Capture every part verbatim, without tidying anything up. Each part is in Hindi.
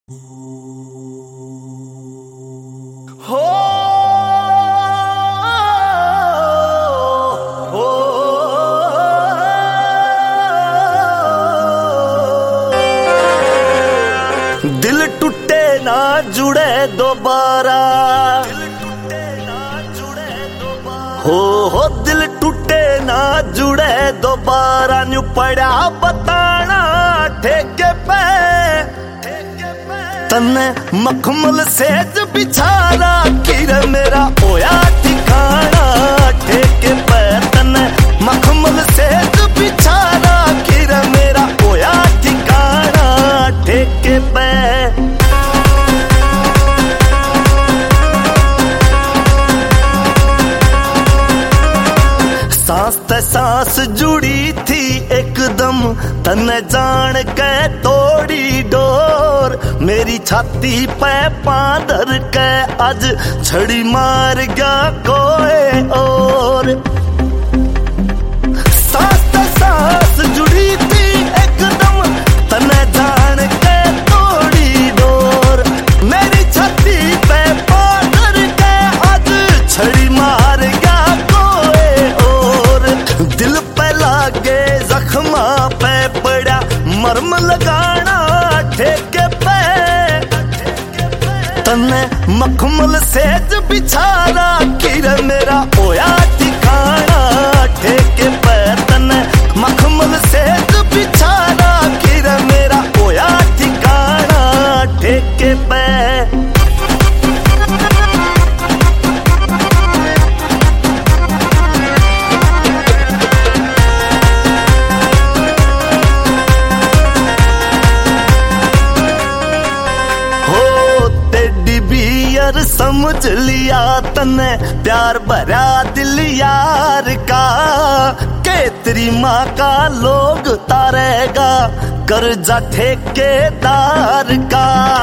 हो हो दिल टूटे ना जुड़े दोबारा, हो हो दिल टूटे ना जुड़े दोबारा, न्यू पड़ा बताना ठेके पे तन्ने मखमल सेज बिछारा, किर मेरा ओया ठिकाना ठेके पे तन्ने मखमल सेज बिछारा, किर मेरा ओया ठिकाना ठेके पे। सांस ते सांस जुड़ी थी एकदम, तन्ने जान के तोड़ी डोर, मेरी छाती पे पांधर के आज छड़ी मार गया कोई और। सांस ते सांस जुड़ी थी एकदम, तन्ने जान के तोड़ी डोर, मेरी छाती पे पांधर के आज छड़ी मार गया कोई और। दिल पे लागे जख्मा पे पड़ा मरम लगाना ठेके पे तन्ने मखमल सेज बिछारा, किर मेरा ओया ठिकाना ठेके पे तन्ने मखमल सेज बिछारा, किर मेरा ओया ठिकाना ठेके पे। समझ लिया तन्ने प्यार भरा दिल यार का, के तेरी माँ का लोग तारेगा कर्जा ठेकेदार का।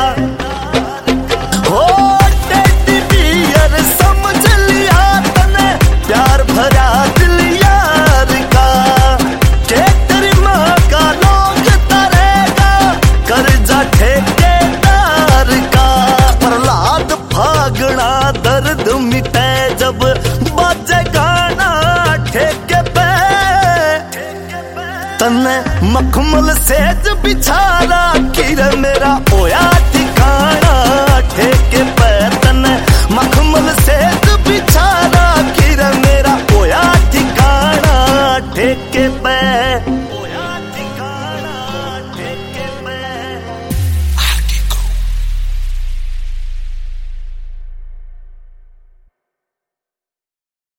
हो टेडी बियर समझ लिया तन्ने प्यार भरा दिल यार का, के तेरी माँ का लोग तारेगा कर्जा ठेकेदार का। प्रहलाद भागना दर्द मिटे जब बाजे गाना ठेके पे तन्ने मखमल सेज बिछारा, किर मेरा